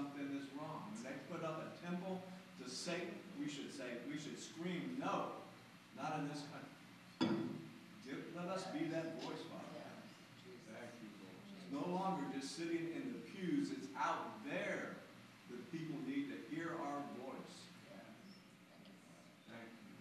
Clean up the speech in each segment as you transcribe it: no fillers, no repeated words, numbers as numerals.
something is wrong. When they put up a temple to Satan, we should scream, no, not in this country. Let us be that voice, Father. Thank you, Lord. It's no longer just sitting in the pews. It's out there that people need to hear our voice. Thank you.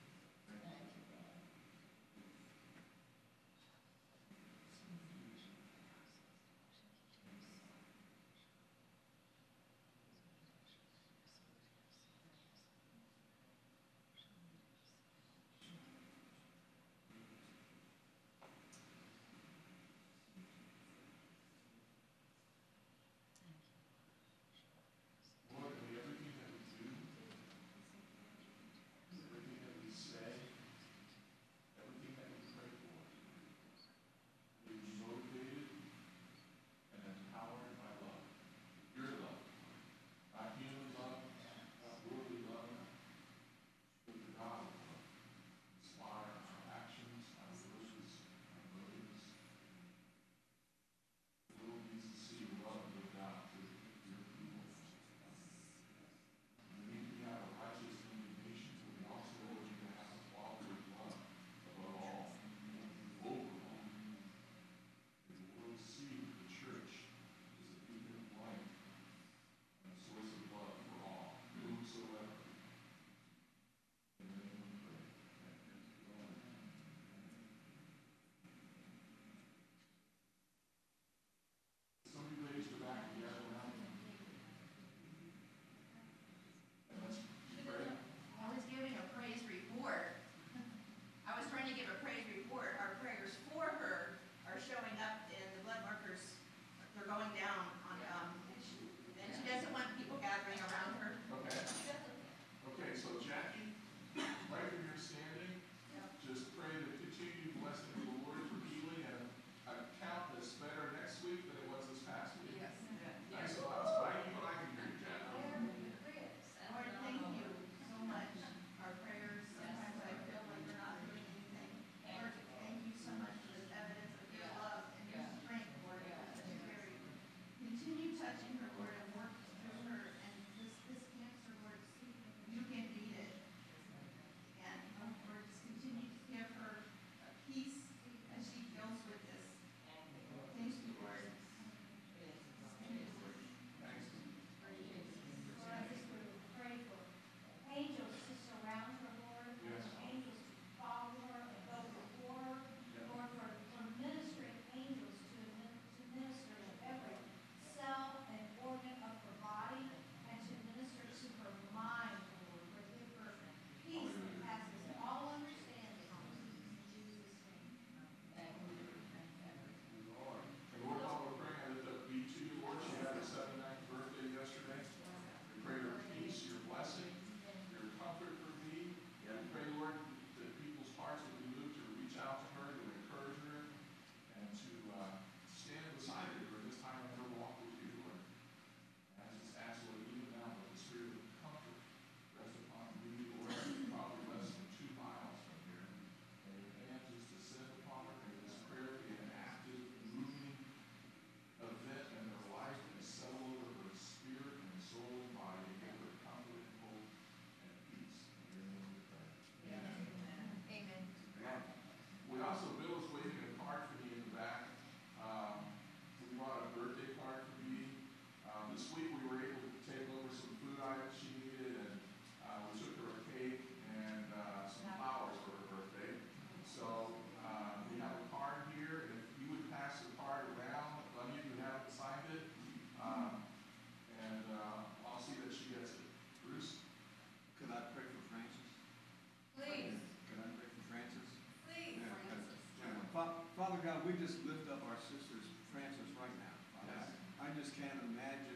Father God, we just lift up our sister Frances right now. Yes. I just can't imagine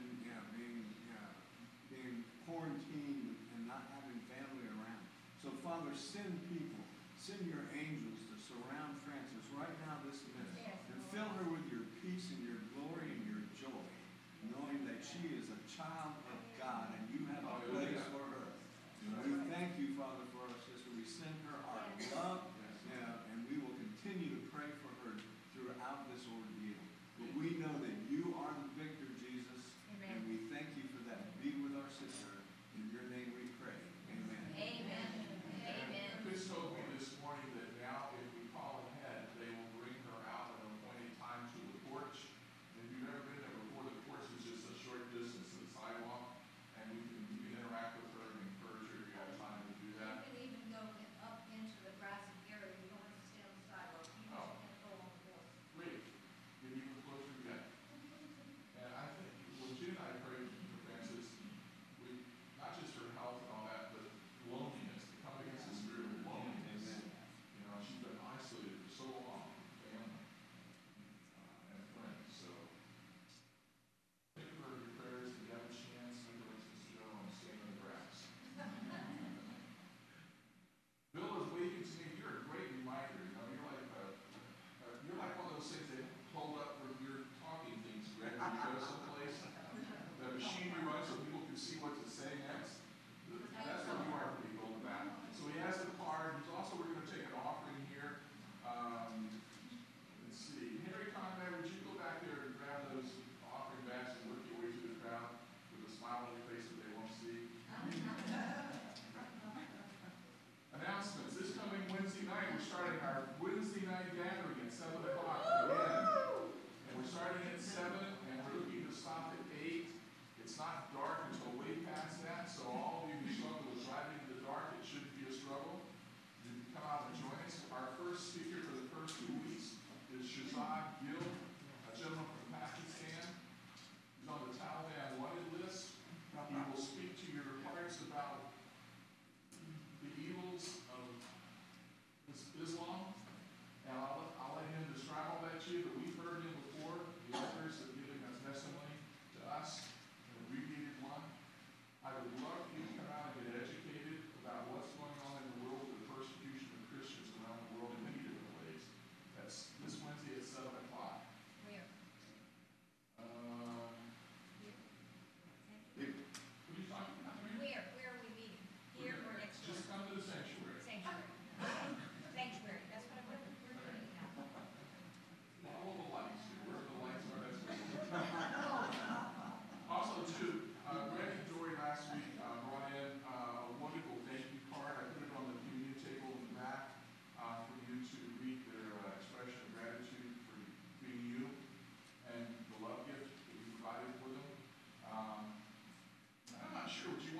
being quarantined and not having family around. So, Father, send people, send your angels to surround Frances right now this minute. Yes. And fill her with your peace and your glory and your joy, knowing that she is a child of God and you have a place for her. And we thank you, Father, for our sister. We send her our love, and we will continue to pray for her throughout this ordeal. But we know that you are the victor, Jesus, and we thank you for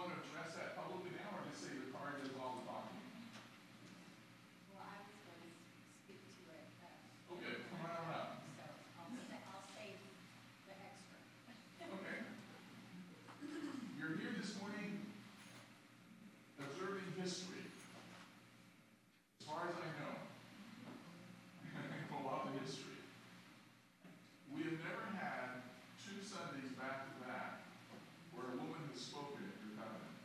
want to address that publicly now, or just say the card does all the talking? Well, I was going to speak to it. Okay, come on up. So I'll save the extra. Okay. You're here this morning observing history. As far as I know, a lot of history. We have never had 2 Sundays back to back where a woman has spoken at your covenant.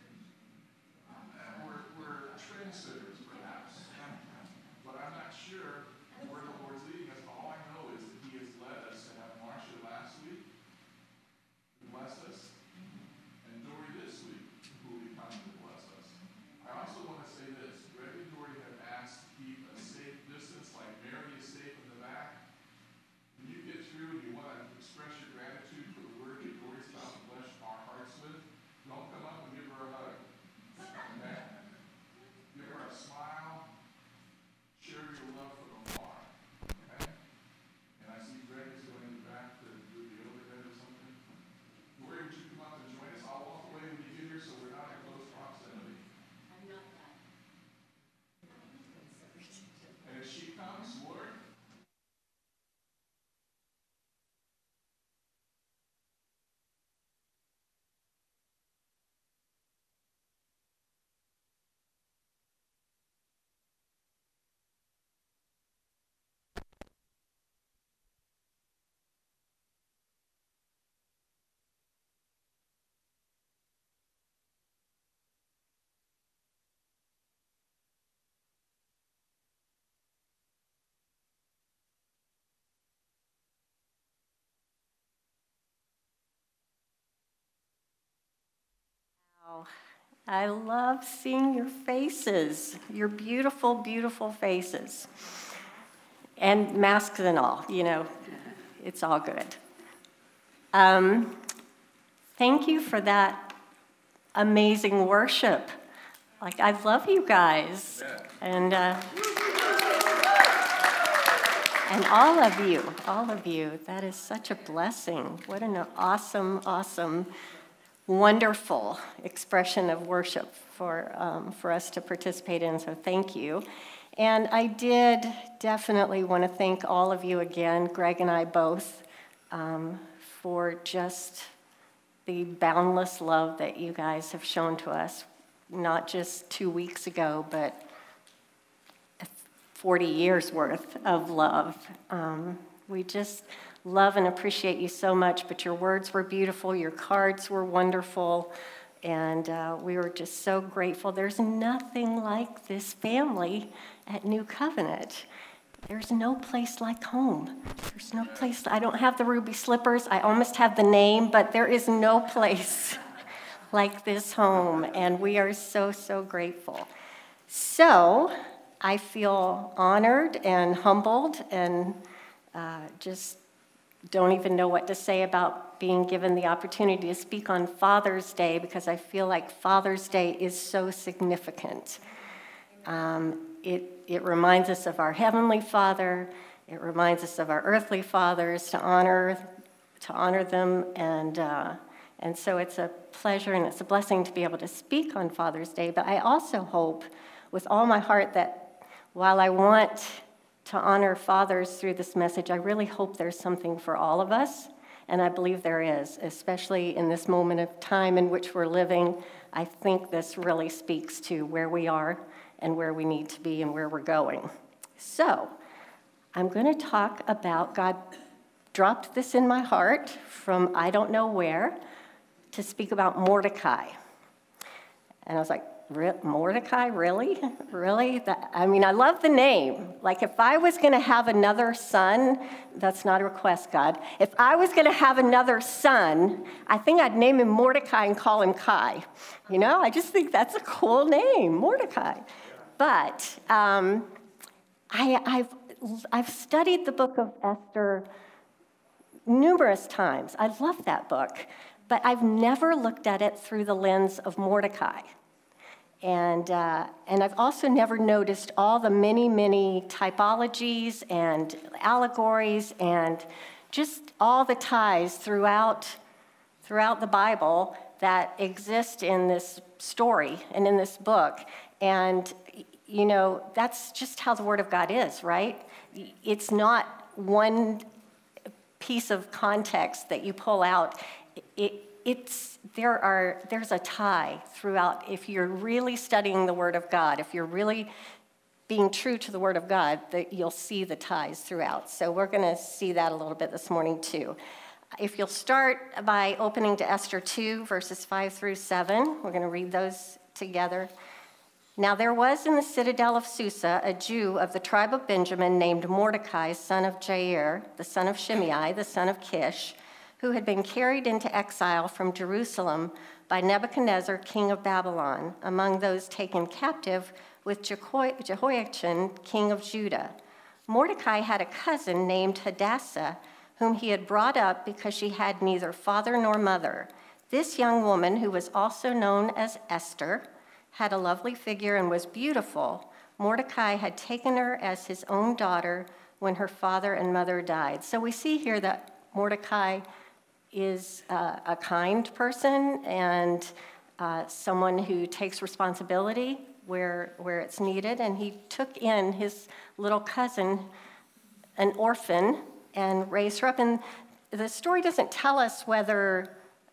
We're trendsetters, perhaps, but I'm not sure where the Lord's leading us. All I know is that He has led us to have Marcia last week, who blessed us, and Dory this week, who will be coming to bless us. I also want to say this. Greg and Dory have asked to keep a safe distance, like Mary is safe in the back. When you get through and you want to express your gratitude for the word that Dory's about to bless our hearts with, don't come up and give her a hug. Okay? Give her a smile. Share your love for the Lord. Okay? And I see Greg is going in the back to do the overhead or something. Dory, would you come up and join us? I'll walk away when you get here so we're not in close proximity. I'm not that. And as she comes, Lord, I love seeing your faces, your beautiful, beautiful faces. And masks and all, it's all good. Thank you for that amazing worship. I love you guys. And all of you, that is such a blessing. What an awesome, awesome, wonderful expression of worship for us to participate in, so thank you. And I did definitely want to thank all of you again, Greg and I both, for just the boundless love that you guys have shown to us, not just 2 weeks ago, but 40 years worth of love. We just love and appreciate you so much, but your words were beautiful, your cards were wonderful, and we were just so grateful. There's nothing like this family at New Covenant. There's no place like home. There's no place. I don't have the ruby slippers. I almost have the name, but there is no place like this home, and we are so, so grateful. So I feel honored and humbled and just don't even know what to say about being given the opportunity to speak on Father's Day, because I feel like Father's Day is so significant. It reminds us of our Heavenly Father. It reminds us of our earthly fathers, to honor them, and so it's a pleasure and it's a blessing to be able to speak on Father's Day. But I also hope with all my heart that while I want to honor fathers through this message, I really hope there's something for all of us, and I believe there is, especially in this moment of time in which we're living. I think this really speaks to where we are and where we need to be and where we're going. So I'm going to talk about, God dropped this in my heart from I don't know where, to speak about Mordecai. And I was like, Mordecai, really? Really? I love the name. Like, if I was going to have another son, that's not a request, God. If I was going to have another son, I think I'd name him Mordecai and call him Kai. I just think that's a cool name, Mordecai. But I've studied the book of Esther numerous times. I love that book. But I've never looked at it through the lens of Mordecai. And I've also never noticed all the many, many typologies and allegories and just all the ties throughout the Bible that exist in this story and in this book. And, you know, that's just how the Word of God is, right? It's not one piece of context that you pull out. There's a tie throughout. If you're really studying the Word of God, if you're really being true to the Word of God, that you'll see the ties throughout. So we're going to see that a little bit this morning too. If you'll start by opening to Esther 2, verses 5 through 7, we're going to read those together. Now there was in the citadel of Susa a Jew of the tribe of Benjamin named Mordecai, son of Jair, the son of Shimei, the son of Kish, who had been carried into exile from Jerusalem by Nebuchadnezzar, king of Babylon, among those taken captive with Jehoiachin, king of Judah. Mordecai had a cousin named Hadassah, whom he had brought up because she had neither father nor mother. This young woman, who was also known as Esther, had a lovely figure and was beautiful. Mordecai had taken her as his own daughter when her father and mother died. So we see here that Mordecai is a kind person and someone who takes responsibility where it's needed. And he took in his little cousin, an orphan, and raised her up. And the story doesn't tell us whether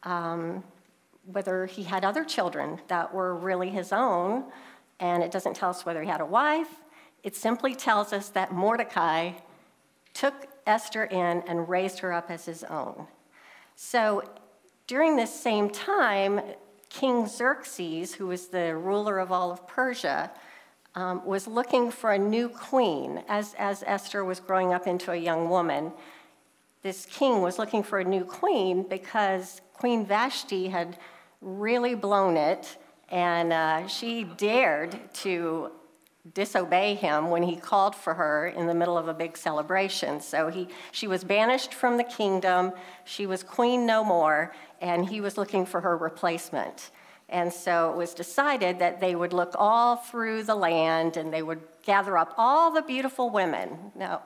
he had other children that were really his own, and it doesn't tell us whether he had a wife. It simply tells us that Mordecai took Esther in and raised her up as his own. So during this same time, King Xerxes, who was the ruler of all of Persia, was looking for a new queen. As Esther was growing up into a young woman, this king was looking for a new queen because Queen Vashti had really blown it, and she dared to disobey him when he called for her in the middle of a big celebration. So she was banished from the kingdom, she was queen no more, and he was looking for her replacement. And so it was decided that they would look all through the land and they would gather up all the beautiful women. Now,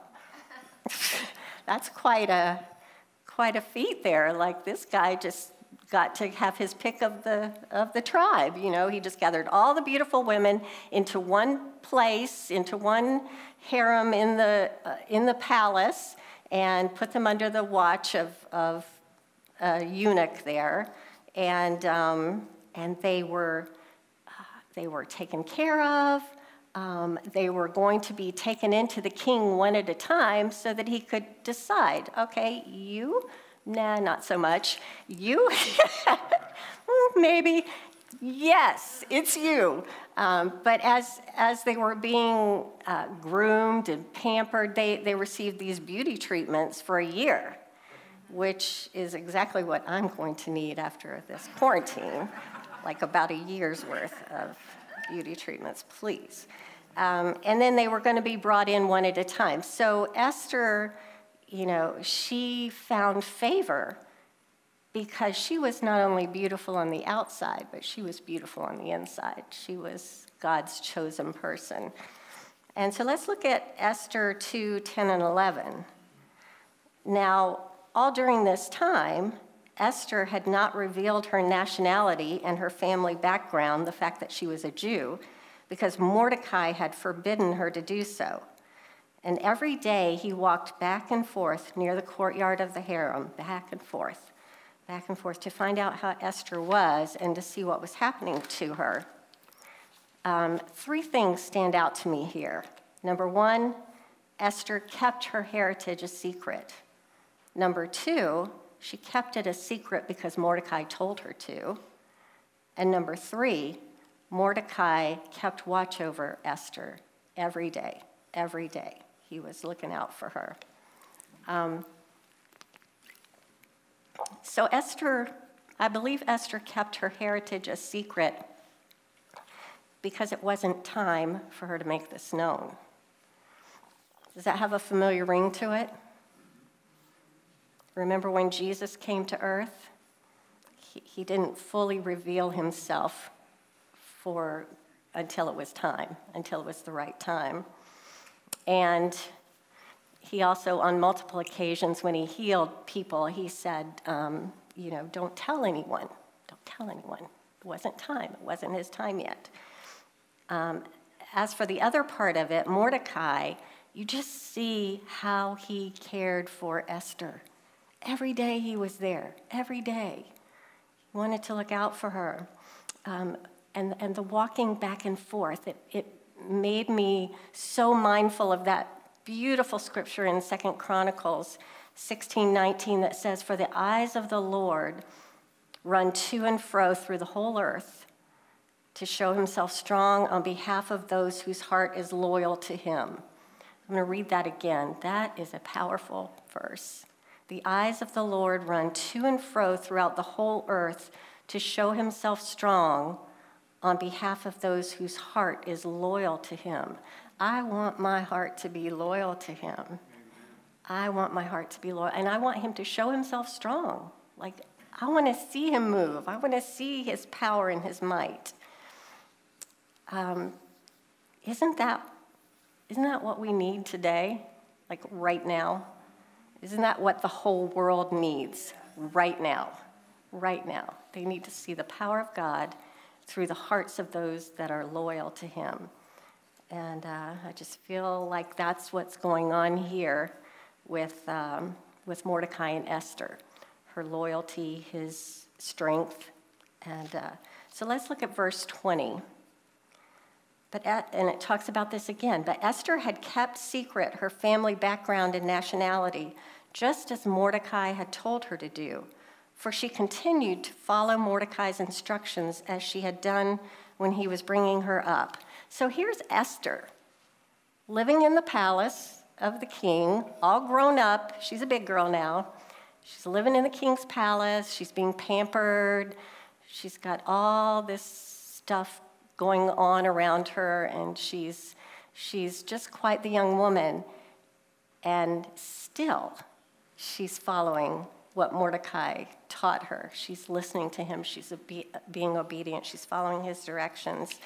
that's quite a feat there. Like, this guy just got to have his pick of the tribe. You know, he just gathered all the beautiful women into one place, into one harem in the palace, and put them under the watch of a eunuch there, and they were taken care of. They were going to be taken into the king one at a time so that he could decide, okay, you. Nah, not so much. You? Maybe. Yes, it's you. But as they were being groomed and pampered, they received these beauty treatments for a year, which is exactly what I'm going to need after this quarantine, like about a year's worth of beauty treatments, please. And then they were going to be brought in one at a time. So Esther, you know, she found favor because she was not only beautiful on the outside, but she was beautiful on the inside. She was God's chosen person. And so let's look at Esther 2, 10, and 11. Now, all during this time, Esther had not revealed her nationality and her family background, the fact that she was a Jew, because Mordecai had forbidden her to do so. And every day he walked back and forth near the courtyard of the harem, back and forth to find out how Esther was and to see what was happening to her. 3 things stand out to me here. Number 1, Esther kept her heritage a secret. Number 2, she kept it a secret because Mordecai told her to. And number 3, Mordecai kept watch over Esther every day. Every day. He was looking out for her. So I believe Esther kept her heritage a secret because it wasn't time for her to make this known. Does that have a familiar ring to it? Remember when Jesus came to earth? He didn't fully reveal himself until it was time, until it was the right time. And he also, on multiple occasions when he healed people, he said, don't tell anyone. Don't tell anyone. It wasn't time. It wasn't his time yet. As for the other part of it, Mordecai, you just see how he cared for Esther. Every day he was there, every day. He wanted to look out for her. And the walking back and forth, it made me so mindful of that beautiful scripture in 2 Chronicles 16:19 that says, "For the eyes of the Lord run to and fro through the whole earth to show himself strong on behalf of those whose heart is loyal to him." I'm going to read that again. That is a powerful verse. The eyes of the Lord run to and fro throughout the whole earth to show himself strong on behalf of those whose heart is loyal to him. I want my heart to be loyal to him. I want my heart to be loyal, and I want him to show himself strong. Like, I want to see him move. I want to see his power and his might. Isn't that what we need today? Like right now? Isn't that what the whole world needs right now? Right now. They need to see the power of God through the hearts of those that are loyal to him. And I just feel like that's what's going on here with Mordecai and Esther. Her loyalty, his strength. And so let's look at verse 20. And it talks about this again. But Esther had kept secret her family background and nationality, just as Mordecai had told her to do. For she continued to follow Mordecai's instructions as she had done when he was bringing her up. So here's Esther, living in the palace of the king, all grown up. She's a big girl now. She's living in the king's palace. She's being pampered. She's got all this stuff going on around her, and she's just quite the young woman. And still, she's following what Mordecai taught her. She's listening to him. She's being obedient. She's following his directions.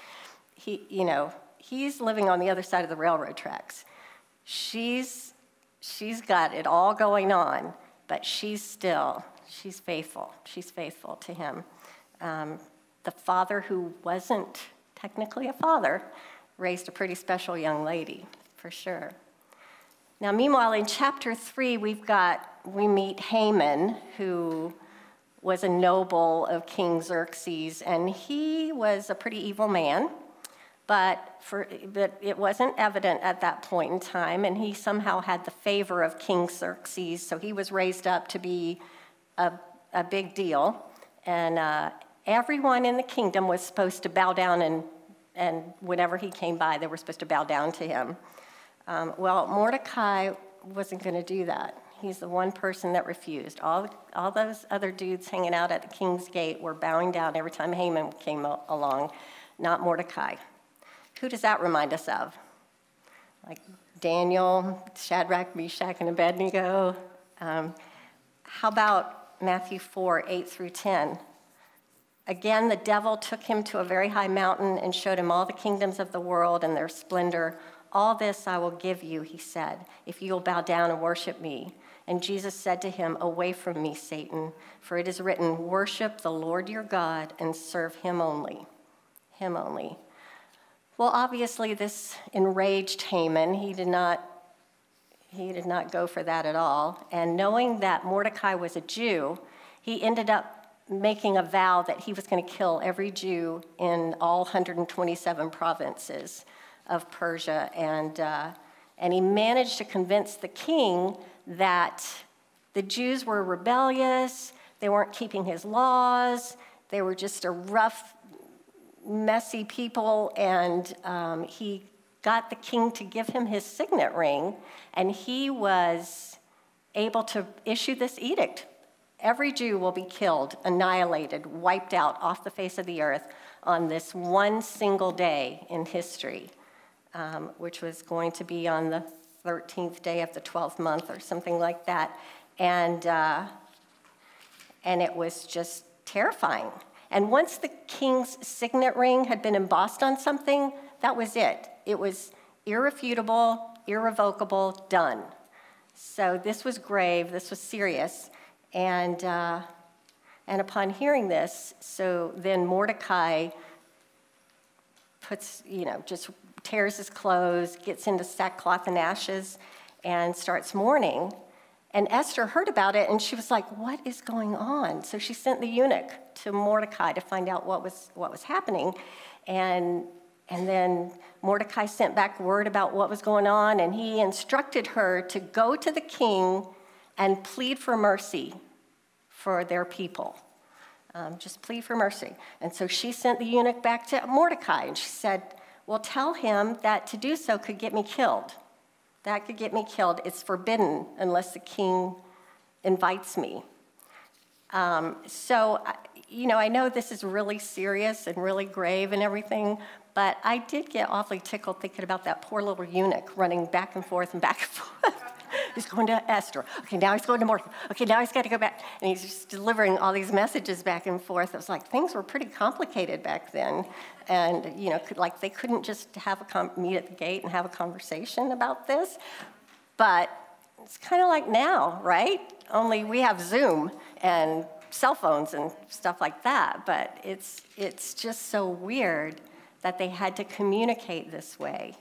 He's living on the other side of the railroad tracks. She's got it all going on, but she's faithful. She's faithful to him. The father, who wasn't technically a father, raised a pretty special young lady, for sure. Now, meanwhile, in chapter 3, we meet Haman, who was a noble of King Xerxes, and he was a pretty evil man, but it wasn't evident at that point in time, and he somehow had the favor of King Xerxes, so he was raised up to be a big deal, and everyone in the kingdom was supposed to bow down, and whenever he came by, they were supposed to bow down to him. Well, Mordecai wasn't going to do that. He's the one person that refused. All those other dudes hanging out at the king's gate were bowing down every time Haman came along, not Mordecai. Who does that remind us of? Like Daniel, Shadrach, Meshach, and Abednego. How about Matthew 4, 8 through 10? Again, the devil took him to a very high mountain and showed him all the kingdoms of the world and their splendor. All this I will give you, he said, if you will bow down and worship me. And Jesus said to him, away from me, Satan, for it is written, worship the Lord your God and serve him only. Him only. Well, obviously this enraged Haman. He did not go for that at all. And knowing that Mordecai was a Jew, he ended up making a vow that he was going to kill every Jew in all 127 provinces of Persia, and he managed to convince the king that the Jews were rebellious, they weren't keeping his laws, they were just a rough, messy people, and he got the king to give him his signet ring, and he was able to issue this edict. Every Jew will be killed, annihilated, wiped out off the face of the earth on this one single day in history. Which was going to be on the 13th day of the 12th month or something like that. And it was just terrifying. And once the king's signet ring had been embossed on something, that was it. It was irrefutable, irrevocable, done. So this was grave, this was serious. And And upon hearing this, so then Mordecai just tears his clothes, gets into sackcloth and ashes, and starts mourning. And Esther heard about it, and she was like, what is going on? So she sent the eunuch to Mordecai to find out what was happening. And then Mordecai sent back word about what was going on, and he instructed her to go to the king and plead for mercy for their people. Just plead for mercy. And so she sent the eunuch back to Mordecai, and she said, well, tell him that to do so could get me killed. That could get me killed. It's forbidden unless the king invites me. I know this is really serious and really grave and everything, but I did get awfully tickled thinking about that poor little eunuch running back and forth and back and forth. He's going to Esther. Okay, now he's going to Mordecai. Okay, now he's got to go back. And he's just delivering all these messages back and forth. It was like things were pretty complicated back then. And, they couldn't just meet at the gate and have a conversation about this. But it's kind of like now, right? Only we have Zoom and cell phones and stuff like that. But it's just so weird that they had to communicate this way.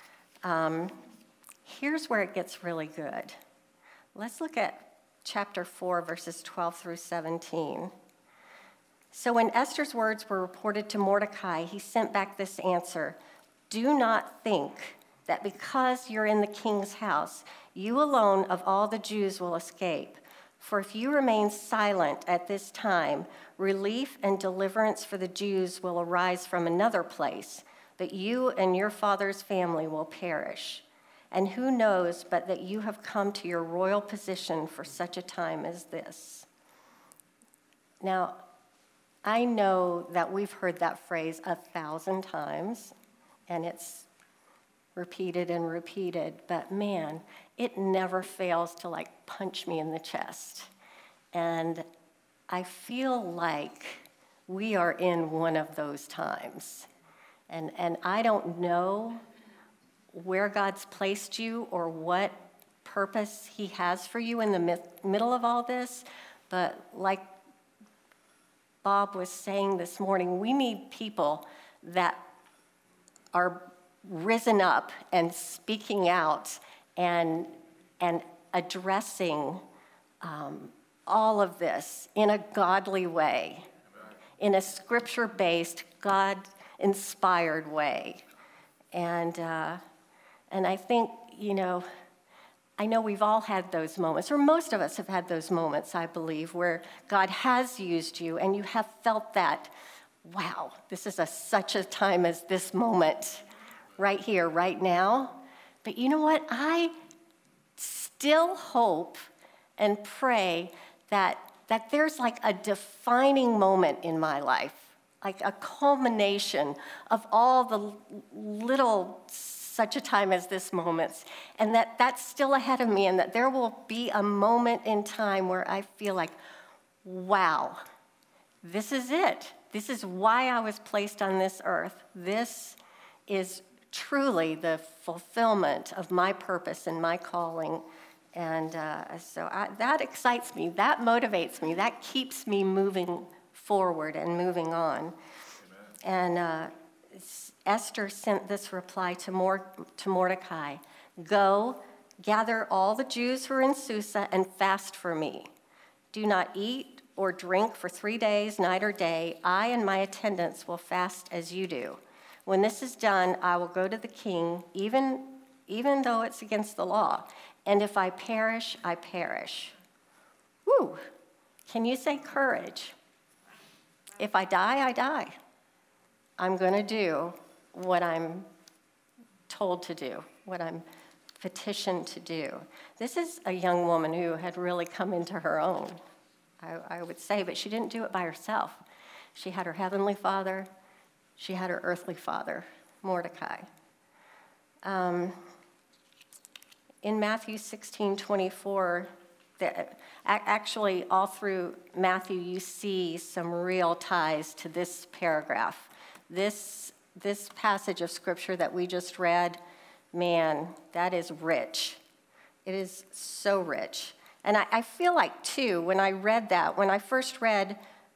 Here's where it gets really good. Let's look at chapter 4, verses 12 through 17. So when Esther's words were reported to Mordecai, he sent back this answer: do not think that because you're in the king's house, you alone of all the Jews will escape. For if you remain silent at this time, relief and deliverance for the Jews will arise from another place, but you and your father's family will perish. And who knows but that you have come to your royal position for such a time as this? Now, I know that we've heard that phrase 1,000 times, and it's repeated and repeated, but man, it never fails to punch me in the chest. And I feel like we are in one of those times. And I don't know where God's placed you or what purpose he has for you in the middle of all this, but like Bob was saying this morning, we need people that are risen up and speaking out and addressing all of this in a godly way, in a scripture-based, God-inspired way. And I think, I know we've all had those moments, or most of us have had those moments, I believe, where God has used you and you have felt that, wow, this is such a time as this moment right here, right now. But you know what? I still hope and pray that there's a defining moment in my life, like a culmination of all the little such a time as this moments, and that's still ahead of me, and that there will be a moment in time where I feel like, wow, this is it. This is why I was placed on this earth. This is truly the fulfillment of my purpose and my calling. And that excites me, that motivates me, that keeps me moving forward and moving on. Amen. And Esther sent this reply to Mordecai: go, gather all the Jews who are in Susa and fast for me. Do not eat or drink for 3 days, night or day. I and my attendants will fast as you do. When this is done, I will go to the king, even though it's against the law. And if I perish, I perish. Woo! Can you say courage? If I die, I die. I'm going to do what I'm told to do, what I'm petitioned to do. This is a young woman who had really come into her own, I would say, but she didn't do it by herself. She had her heavenly father. She had her earthly father, Mordecai. In Matthew 16:24, actually all through Matthew, you see some real ties to this paragraph. This passage of scripture that we just read, man, that is rich. It is so rich. And I feel like, too, when I read that, when I first read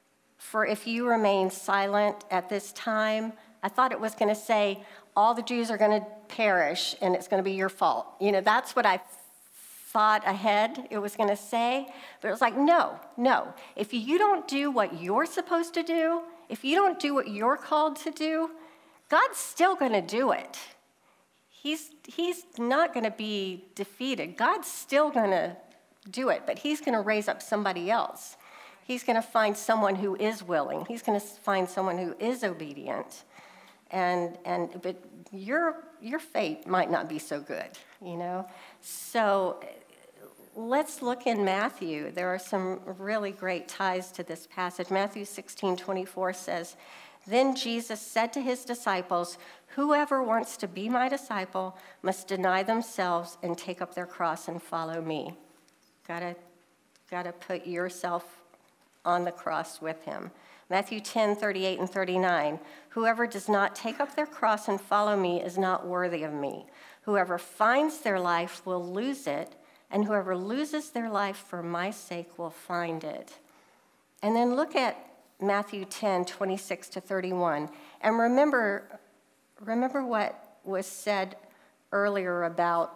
for if you remain silent at this time, I thought it was going to say all the Jews are going to perish and it's going to be your fault. You know, that's what I thought ahead it was going to say. But it was like, no. If you don't do what you're supposed to do, if you don't do what you're called to do, God's still going to do it. He's not going to be defeated. God's still going to do it, but he's going to raise up somebody else. He's going to find someone who is willing. He's going to find someone who is obedient. But your fate might not be so good, you know? So let's look in Matthew. There are some really great ties to this passage. Matthew 16:24 says, "Then Jesus said to his disciples, 'Whoever wants to be my disciple must deny themselves and take up their cross and follow me.'" Gotta put yourself on the cross with him. Matthew 10:38 and 39, "Whoever does not take up their cross and follow me is not worthy of me. Whoever finds their life will lose it, and whoever loses their life for my sake will find it." And then look at Matthew 10:26 to 31, and remember what was said earlier about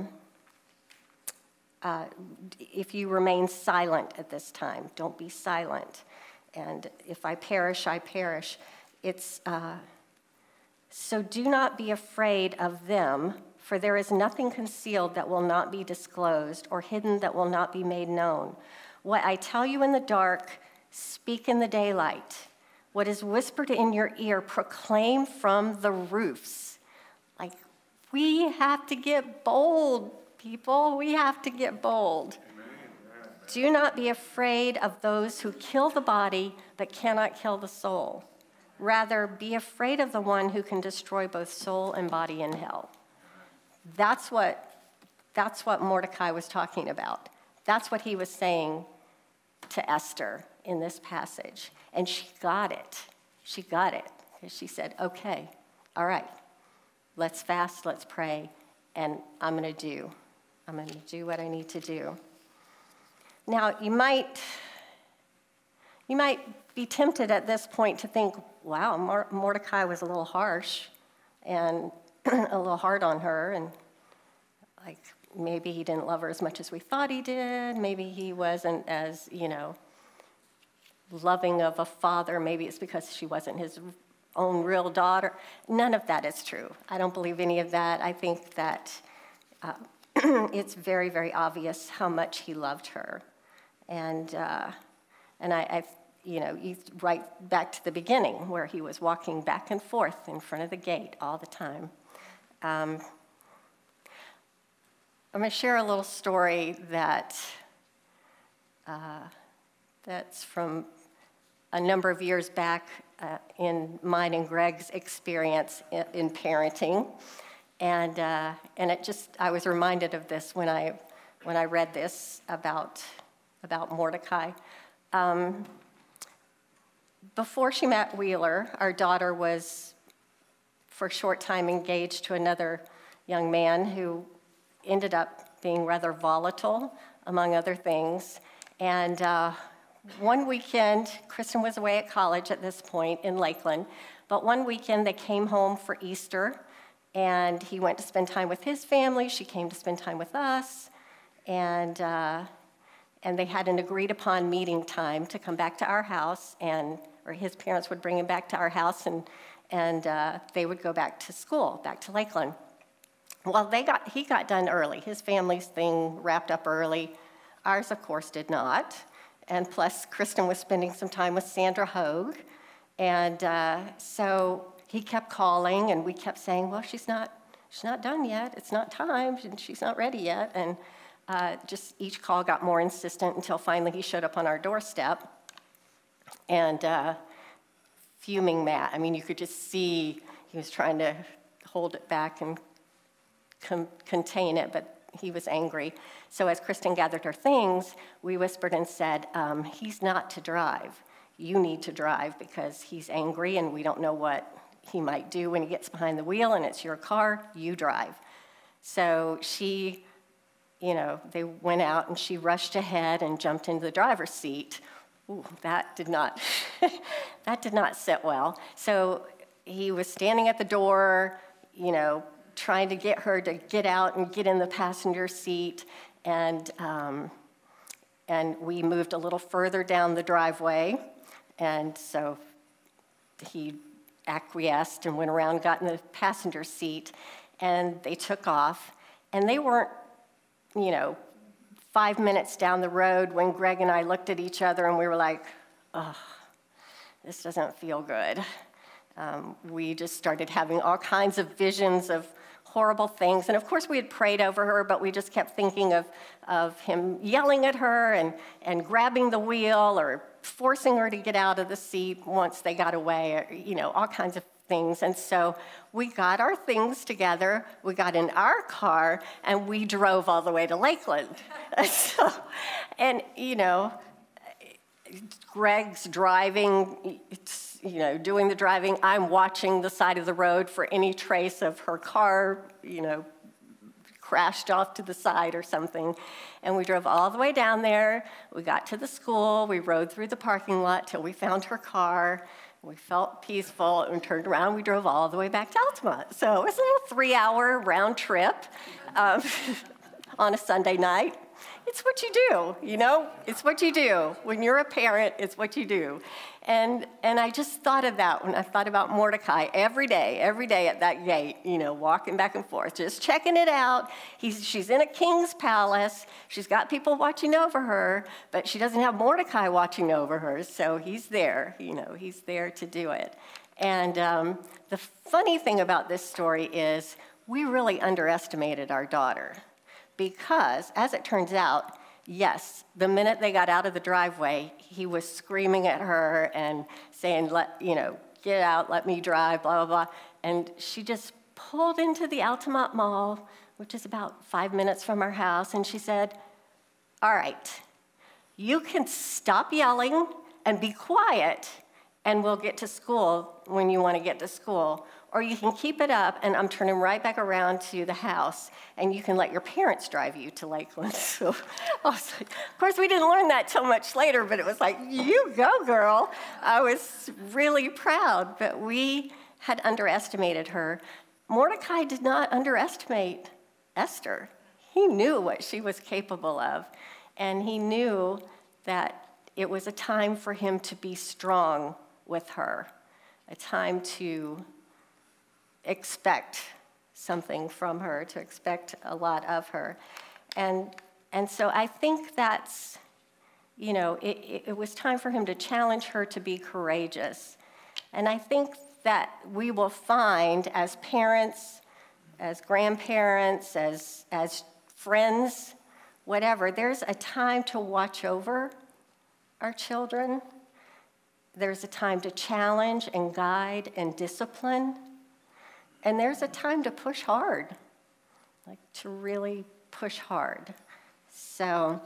if you remain silent at this time, don't be silent. And if I perish, I perish. It's, "So do not be afraid of them, for there is nothing concealed that will not be disclosed, or hidden that will not be made known. What I tell you in the dark, speak in the daylight. What is whispered in your ear, proclaim from the roofs." Like, we have to get bold, people. We have to get bold. "Do not be afraid of those who kill the body but cannot kill the soul. Rather, be afraid of the one who can destroy both soul and body in hell." That's what Mordecai was talking about. That's what he was saying to Esther in this passage. And she got it. She got it. She said, "Okay, all right, let's fast, let's pray, and I'm going to do what I need to do." Now, you might be tempted at this point to think, wow, Mordecai was a little harsh and a little hard on her, and like maybe he didn't love her as much as we thought he did. Maybe he wasn't as, loving of a father. Maybe it's because she wasn't his own real daughter. None of that is true. I don't believe any of that. I think that it's very, very obvious how much he loved her. And you right back to the beginning where he was walking back and forth in front of the gate all the time. I'm going to share a little story that's from a number of years back in mine and Greg's experience in parenting. And I was reminded of this when I read this about Mordecai. Before she met Wheeler, our daughter was for a short time engaged to another young man who ended up being rather volatile, among other things. And one weekend, Kristen was away at college at this point in Lakeland, but one weekend they came home for Easter, and he went to spend time with his family. She came to spend time with us, and they had an agreed-upon meeting time to come back to our house, or his parents would bring him back to our house, and they would go back to school, back to Lakeland. Well, he got done early. His family's thing wrapped up early. Ours, of course, did not. And plus, Kristen was spending some time with Sandra Hogue. And so he kept calling, and we kept saying, well, she's not done yet. It's not time, and she's not ready yet. And just each call got more insistent until finally he showed up on our doorstep. And fuming mad. I mean, you could just see he was trying to hold it back and contain it, but he was angry. So as Kristen gathered her things, we whispered and said, he's not to drive. You need to drive because he's angry and we don't know what he might do when he gets behind the wheel and it's your car. You drive. So they went out and she rushed ahead and jumped into the driver's seat Ooh, that did not, that did not sit well. So he was standing at the door, trying to get her to get out and get in the passenger seat, and we moved a little further down the driveway, and so he acquiesced and went around, got in the passenger seat, and they took off, and they weren't, 5 minutes down the road when Greg and I looked at each other and we were like, oh, this doesn't feel good. We just started having all kinds of visions of horrible things. And of course we had prayed over her, but we just kept thinking of him yelling at her and grabbing the wheel or forcing her to get out of the seat once they got away, all kinds of things. And so we got our things together, we got in our car, and we drove all the way to Lakeland. Greg's driving, doing the driving. I'm watching the side of the road for any trace of her car, crashed off to the side or something. And we drove all the way down there. We got to the school. We rode through the parking lot till we found her car. We felt peaceful and turned around. We drove all the way back to Altamont. So it was a little 3-hour round trip on a Sunday night. It's what you do, It's what you do. When you're a parent, it's what you do. And I just thought of that when I thought about Mordecai every day at that gate, walking back and forth, just checking it out. She's in a king's palace. She's got people watching over her, but she doesn't have Mordecai watching over her, so he's there, he's there to do it. And the funny thing about this story is we really underestimated our daughter. Because, as it turns out, yes, the minute they got out of the driveway, he was screaming at her and saying, get out, let me drive, blah, blah, blah. And she just pulled into the Altamont Mall, which is about 5 minutes from our house, and she said, all right, you can stop yelling and be quiet, and we'll get to school when you want to get to school. Or you can keep it up, and I'm turning right back around to the house, and you can let your parents drive you to Lakeland. So I was like, of course, we didn't learn that till much later, but it was like, you go, girl. I was really proud, but we had underestimated her. Mordecai did not underestimate Esther. He knew what she was capable of, and he knew that it was a time for him to be strong with her, a time to expect something from her, to expect a lot of her. And so I think that's, it was time for him to challenge her to be courageous. And I think that we will find as parents, as grandparents, as friends, whatever, there's a time to watch over our children. There's a time to challenge and guide and discipline. And there's a time to push hard, like to really push hard. So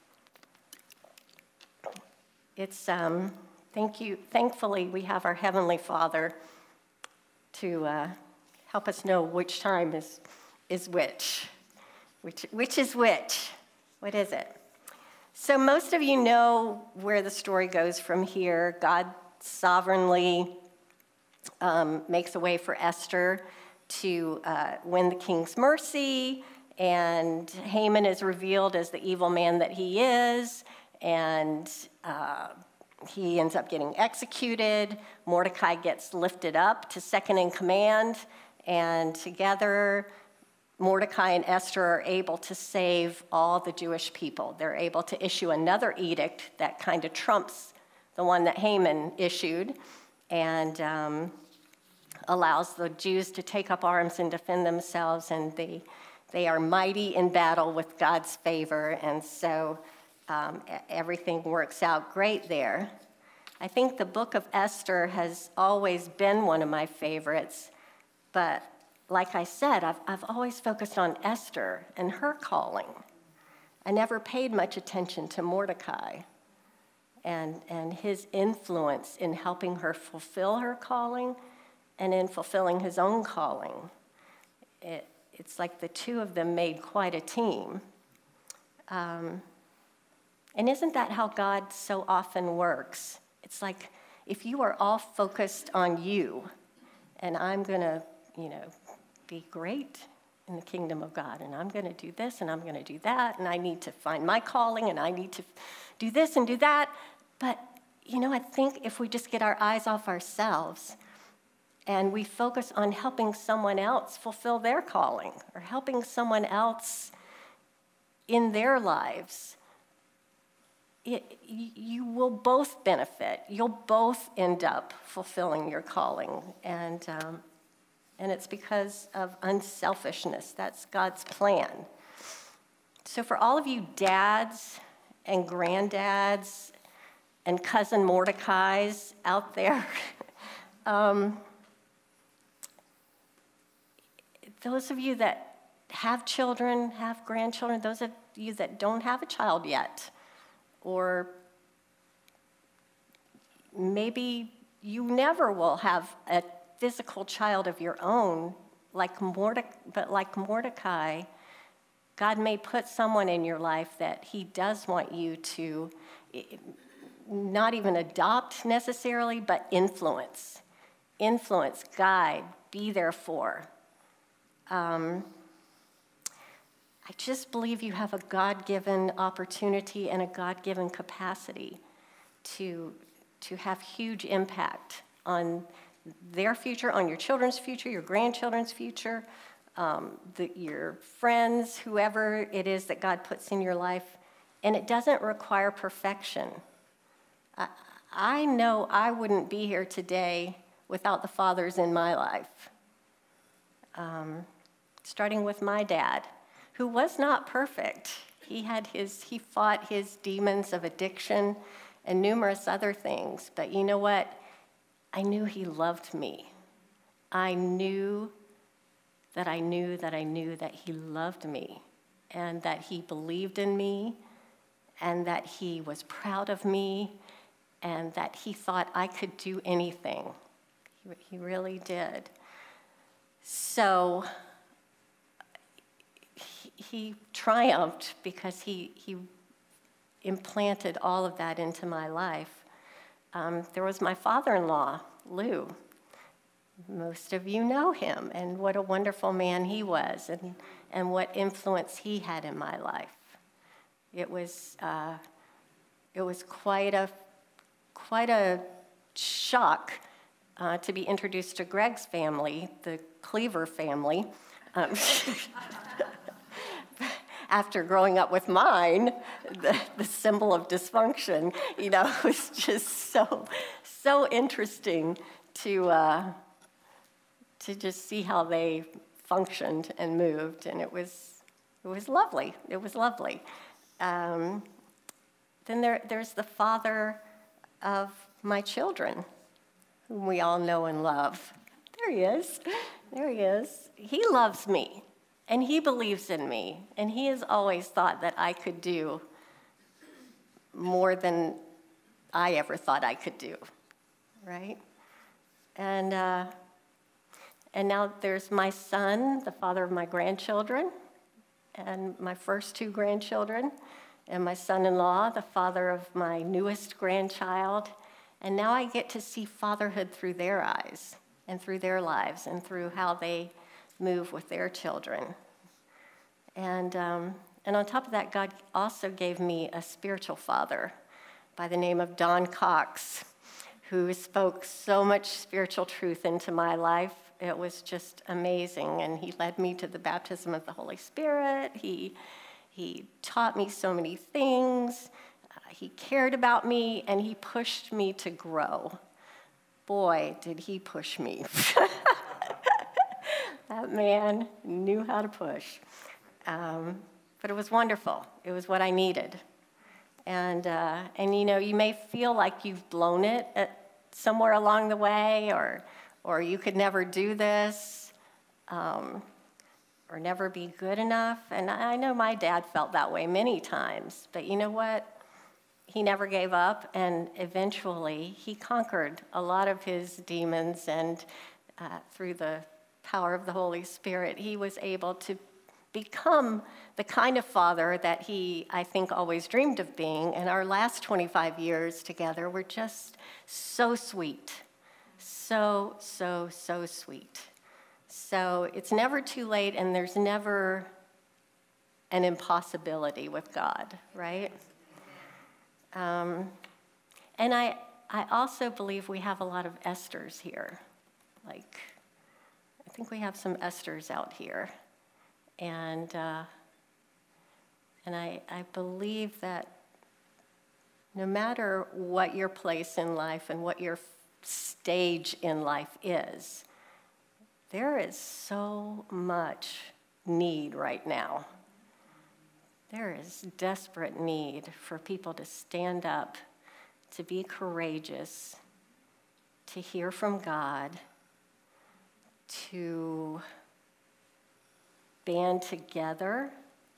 it's, thankfully we have our Heavenly Father to help us know which time is which is which. What is it? So most of you know where the story goes from here. God sovereignly makes a way for Esther to win the king's mercy, and Haman is revealed as the evil man that he is, and he ends up getting executed. Mordecai gets lifted up to second in command, and together Mordecai and Esther are able to save all the Jewish people. They're able to issue another edict that kind of trumps the one that Haman issued, and allows the Jews to take up arms and defend themselves, and they are mighty in battle with God's favor, and so everything works out great there. I think the book of Esther has always been one of my favorites, but like I said, I've always focused on Esther and her calling. I never paid much attention to Mordecai and his influence in helping her fulfill her calling and in fulfilling his own calling. It's like the two of them made quite a team. And isn't that how God so often works? It's like if you are all focused on you, and I'm going to, be great in the kingdom of God, and I'm going to do this, and I'm going to do that, and I need to find my calling, and I need to do this and do that. But, I think if we just get our eyes off ourselves and we focus on helping someone else fulfill their calling or helping someone else in their lives, you will both benefit. You'll both end up fulfilling your calling. And it's because of unselfishness. That's God's plan. So for all of you dads and granddads and cousin Mordecais out there, those of you that have children, have grandchildren, those of you that don't have a child yet, or maybe you never will have a physical child of your own, but like Mordecai, God may put someone in your life that he does want you to not even adopt necessarily, but influence, guide, be there for. I just believe you have a God-given opportunity and a God-given capacity to have huge impact on their future, on your children's future, your grandchildren's future, your friends, whoever it is that God puts in your life. And it doesn't require perfection. I know I wouldn't be here today without the fathers in my life. Starting with my dad, who was not perfect. He fought his demons of addiction and numerous other things. But you know what? I knew he loved me. I knew that he loved me, and that he believed in me, and that he was proud of me, and that he thought I could do anything. He really did. So he triumphed because he implanted all of that into my life. There was my father-in-law, Lou. Most of you know him, and what a wonderful man he was, and what influence he had in my life. It was quite a shock to be introduced to Greg's family, the Cleaver family. After growing up with mine, the symbol of dysfunction, it was just so interesting to just see how they functioned and moved, and it was lovely. It was lovely. Then there's the father of my children, whom we all know and love. There he is. There he is. He loves me, and he believes in me, and he has always thought that I could do more than I ever thought I could do, right? And now there's my son, the father of my grandchildren, and my first two grandchildren, and my son-in-law, the father of my newest grandchild. And now I get to see fatherhood through their eyes and through their lives and through how they move with their children. And on top of that, God also gave me a spiritual father by the name of Don Cox, who spoke so much spiritual truth into my life. It was just amazing, and he led me to the baptism of the Holy Spirit. He taught me so many things. He cared about me, and he pushed me to grow. Boy, did he push me. That man knew how to push. But it was wonderful. It was what I needed. And you may feel like you've blown it somewhere along the way, or you could never do this, or never be good enough. And I know my dad felt that way many times. But you know what? He never gave up, and eventually he conquered a lot of his demons, and through the power of the Holy Spirit, he was able to become the kind of father that he, I think, always dreamed of being. And our last 25 years together were just so sweet. So, so, so sweet. So it's never too late, and there's never an impossibility with God, right? And I also believe we have a lot of Esthers here. Like, I think we have some Esthers out here. And I believe that no matter what your place in life and what your stage in life is, there is so much need right now. There is desperate need for people to stand up, to be courageous, to hear from God, to band together.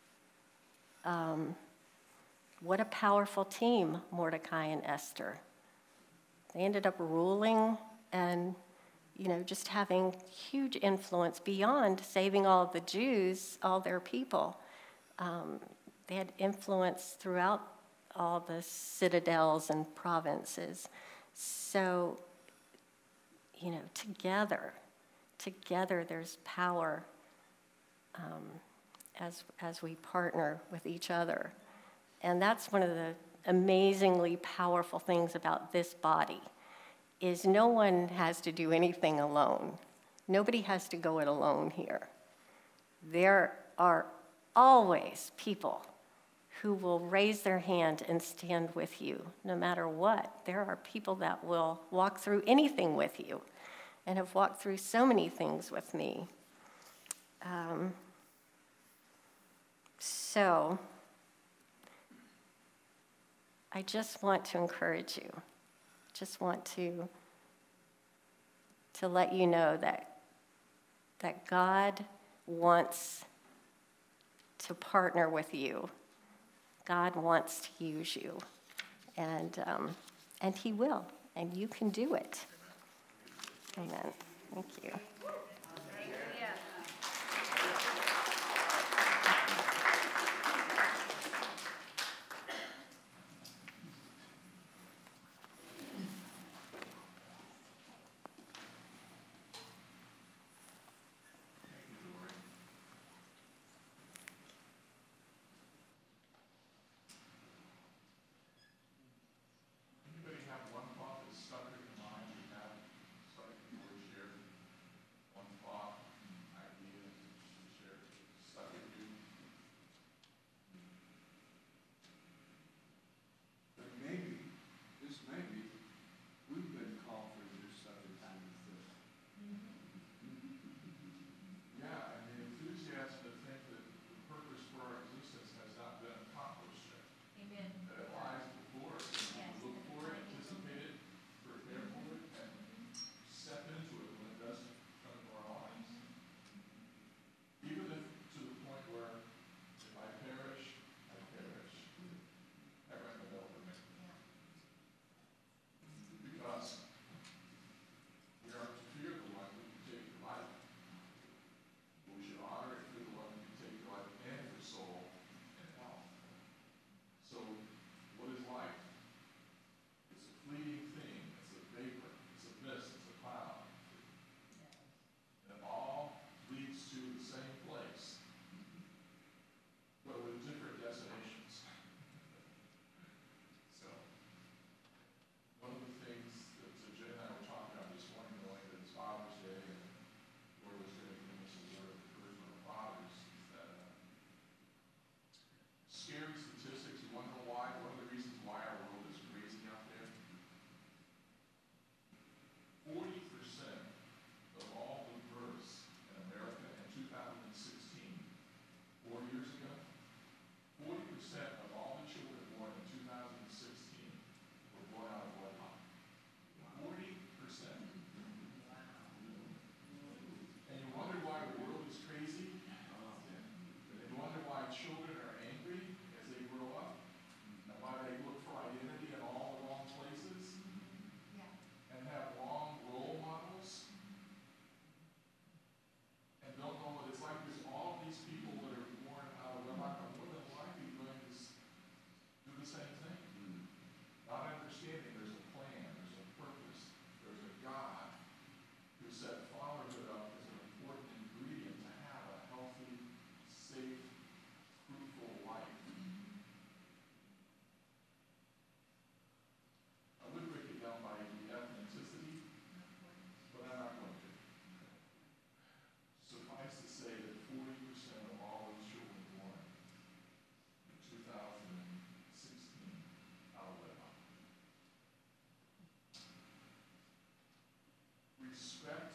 What a powerful team, Mordecai and Esther. They ended up ruling and, just having huge influence beyond saving all the Jews, all their people. They had influence throughout all the citadels and provinces. So, together there's power as we partner with each other. And that's one of the amazingly powerful things about this body, is no one has to do anything alone. Nobody has to go it alone here. There are always people who will raise their hand and stand with you, no matter what. There are people that will walk through anything with you and have walked through so many things with me. So I just want to encourage you, just want to let you know that God wants to partner with you. God wants to use you, and He will, and you can do it. Amen. Thank you. Anybody have one thought that stuck in your mind you have stuck in the Lord shared? One expect